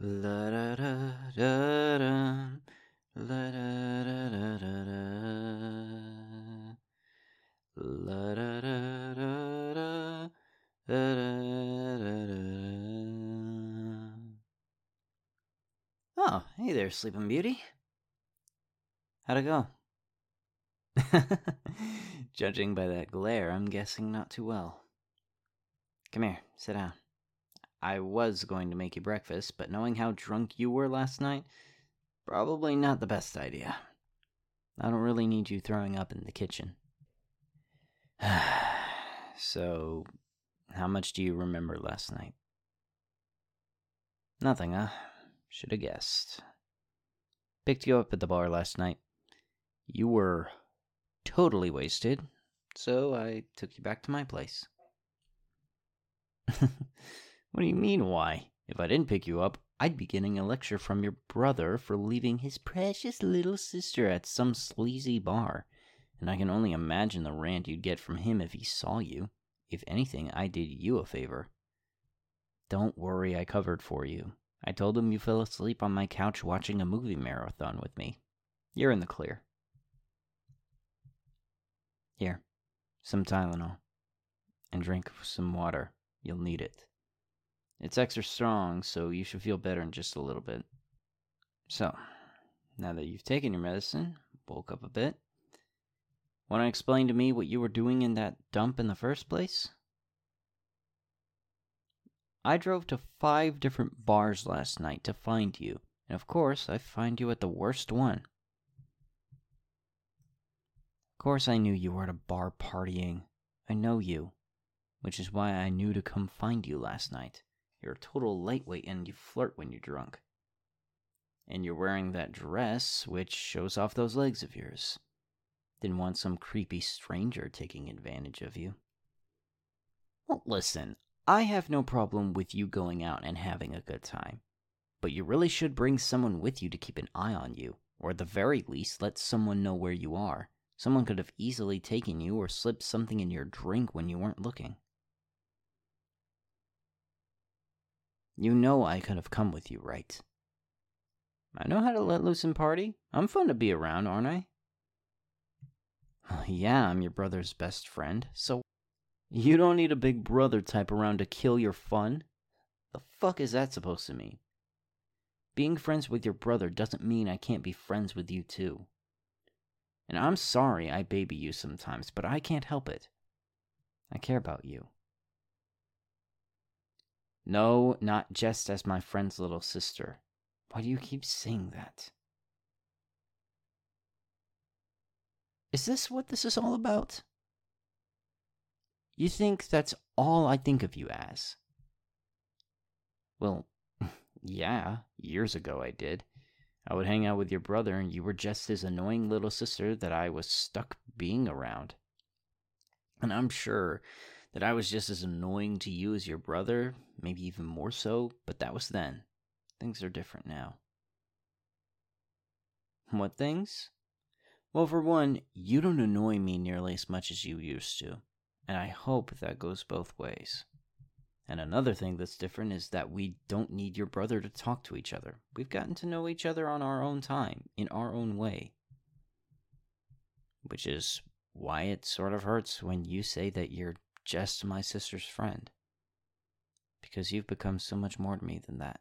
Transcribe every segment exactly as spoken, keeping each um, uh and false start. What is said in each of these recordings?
La da da da da. La da da da da da. La da da da da. Da da da da. Oh, hey there, Sleeping Beauty. How'd it go? Judging by that glare, I'm guessing not too well. Come here, sit down. I was going to make you breakfast, but knowing how drunk you were last night, probably not the best idea. I don't really need you throwing up in the kitchen. So, how much do you remember last night? Nothing, huh? Should have guessed. Picked you up at the bar last night. You were totally wasted, so I took you back to my place. What do you mean, why? If I didn't pick you up, I'd be getting a lecture from your brother for leaving his precious little sister at some sleazy bar. And I can only imagine the rant you'd get from him if he saw you. If anything, I did you a favor. Don't worry, I covered for you. I told him you fell asleep on my couch watching a movie marathon with me. You're in the clear. Here, some Tylenol. And drink some water. You'll need it. It's extra strong, so you should feel better in just a little bit. So, now that you've taken your medicine, woke up a bit, want to explain to me what you were doing in that dump in the first place? I drove to five different bars last night to find you, and of course, I find you at the worst one. Of course I knew you were at a bar partying. I know you, which is why I knew to come find you last night. You're a total lightweight and you flirt when you're drunk. And you're wearing that dress, which shows off those legs of yours. Didn't want some creepy stranger taking advantage of you. Well, listen, I have no problem with you going out and having a good time. But you really should bring someone with you to keep an eye on you. Or at the very least, let someone know where you are. Someone could have easily taken you or slipped something in your drink when you weren't looking. You know I could have come with you, right? I know how to let loose and party. I'm fun to be around, aren't I? Yeah, I'm your brother's best friend, so you don't need a big brother type around to kill your fun. The fuck is that supposed to mean? Being friends with your brother doesn't mean I can't be friends with you too. And I'm sorry I baby you sometimes, but I can't help it. I care about you. No, not just as my friend's little sister. Why do you keep saying that? Is this what this is all about? You think that's all I think of you as? Well, yeah, years ago I did. I would hang out with your brother and you were just his annoying little sister that I was stuck being around. And I'm sure that I was just as annoying to you as your brother, maybe even more so, but that was then. Things are different now. What things? Well, for one, you don't annoy me nearly as much as you used to, and I hope that goes both ways. And another thing that's different is that we don't need your brother to talk to each other. We've gotten to know each other on our own time, in our own way. Which is why it sort of hurts when you say that you're just my sister's friend. Because you've become so much more to me than that.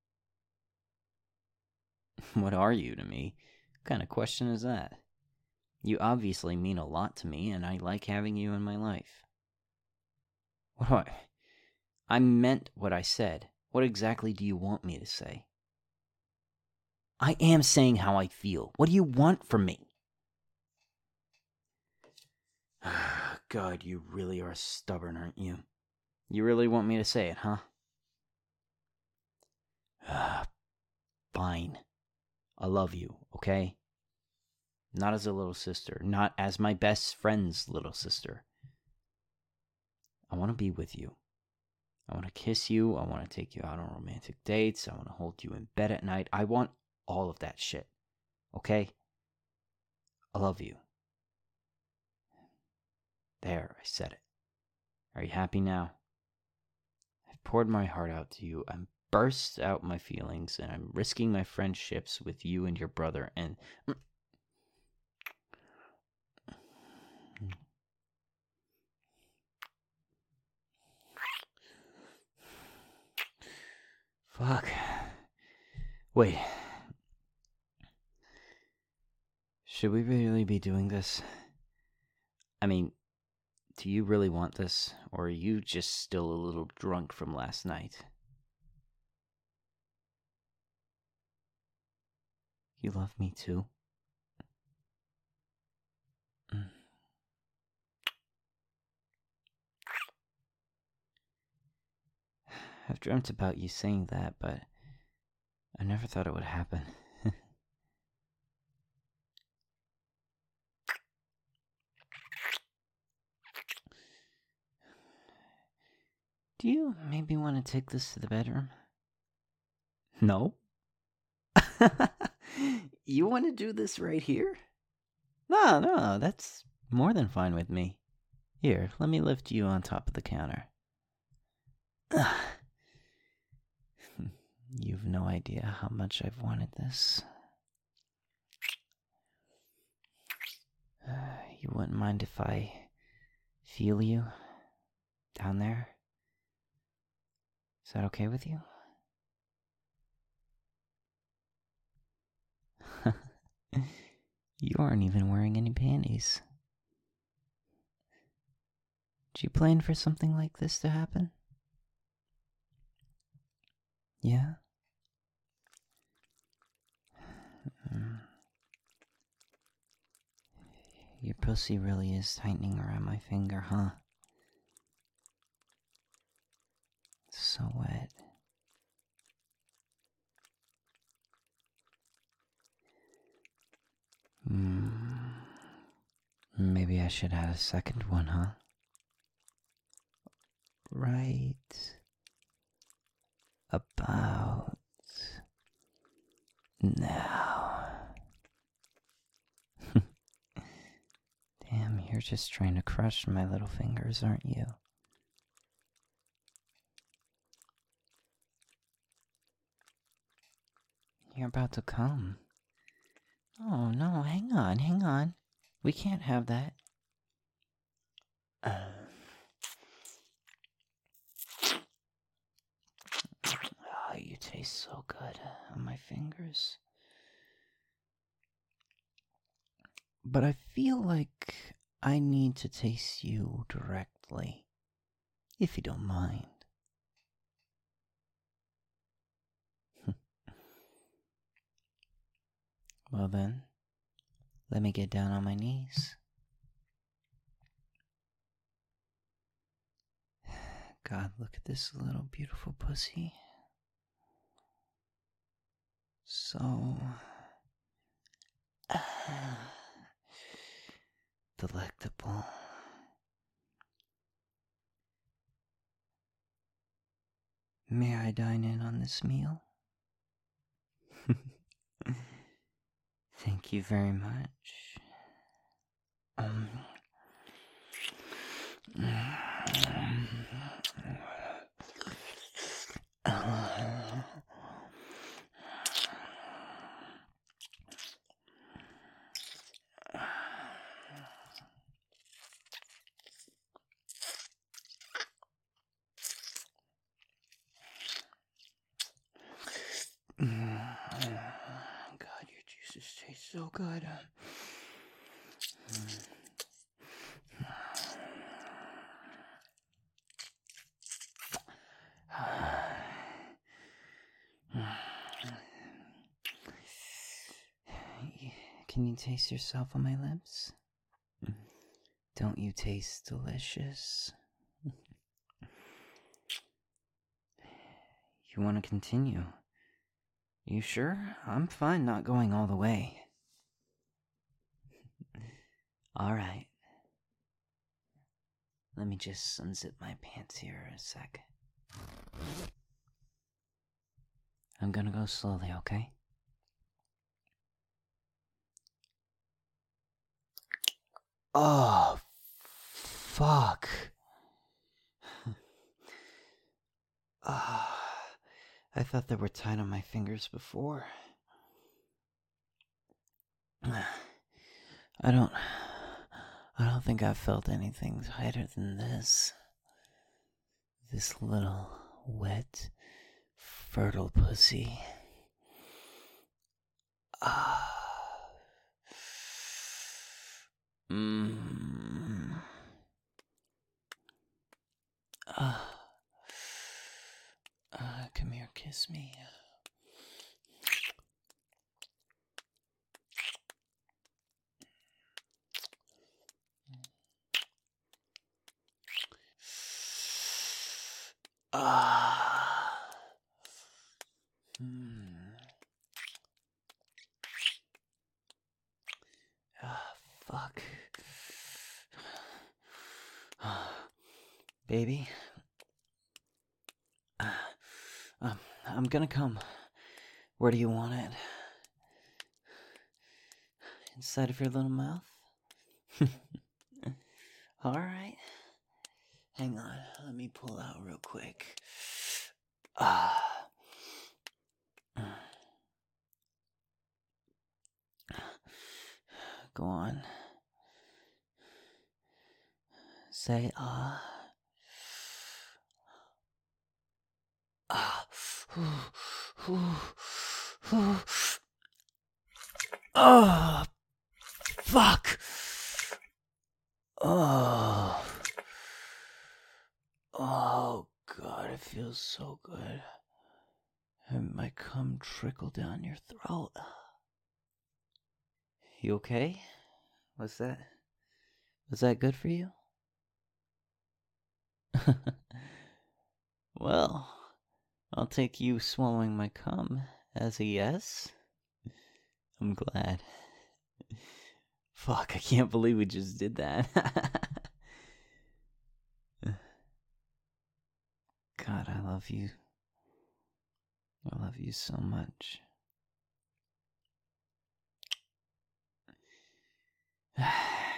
What are you to me? What kind of question is that? You obviously mean a lot to me, and I like having you in my life. What do I... I meant what I said. What exactly do you want me to say? I am saying how I feel. What do you want from me? God, you really are stubborn, aren't you? You really want me to say it, huh? Fine. I love you, okay? Not as a little sister. Not as my best friend's little sister. I want to be with you. I want to kiss you. I want to take you out on romantic dates. I want to hold you in bed at night. I want all of that shit. Okay? I love you. There, I said it. Are you happy now? I've poured my heart out to you. I'm burst out my feelings, and I'm risking my friendships with you and your brother, and... Fuck. Wait. Should we really be doing this? I mean, do you really want this, or are you just still a little drunk from last night? You love me too? Mm. I've dreamt about you saying that, but I never thought it would happen. Do you maybe want to take this to the bedroom? No? You want to do this right here? No, no, that's more than fine with me. Here, let me lift you on top of the counter. You've no idea how much I've wanted this. Uh, you wouldn't mind if I feel you down there? Is that okay with you? You aren't even wearing any panties. Did you plan for something like this to happen? Yeah? Mm. Your pussy really is tightening around my finger, huh? It's so wet. Mm. Maybe I should add a second one, huh? Right about now. Damn, you're just trying to crush my little fingers, aren't you? You're about to come. Oh, no, hang on, hang on. We can't have that. Uh. Oh, you taste so good on my fingers. But I feel like I need to taste you directly, if you don't mind. Well then, let me get down on my knees. God, look at this little beautiful pussy. So... Uh, delectable. May I dine in on this meal? Thank you very much. Um... God, your juices taste so good. Can you taste yourself on my lips? Don't you taste delicious? You want to continue? You sure? I'm fine not going all the way. Alright. Let me just unzip my pants here a sec. I'm gonna go slowly, okay? Oh, fuck. uh, I thought they were tied on my fingers before. I don't... I don't think I've felt anything tighter than this. This little, wet, fertile pussy. Ah. Mmm. Ah. Uh, come here, kiss me. Ah. Hmm. Ah, fuck. Baby. Uh, um, I'm gonna come. Where do you want it? Inside of your little mouth? Alright. Hang on, let me pull out real quick. Ah. Go on. Say ah. Ah. Oh, fuck. Oh. Oh, God, it feels so good. And my cum trickle down your throat. You okay? What's that? Was that good for you? Well, I'll take you swallowing my cum as a yes. I'm glad. Fuck, I can't believe we just did that. God, I love you. I love you so much.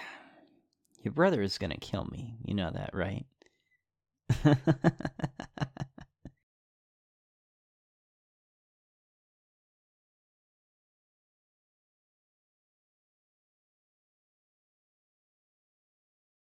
Your brother is gonna kill me. You know that, right?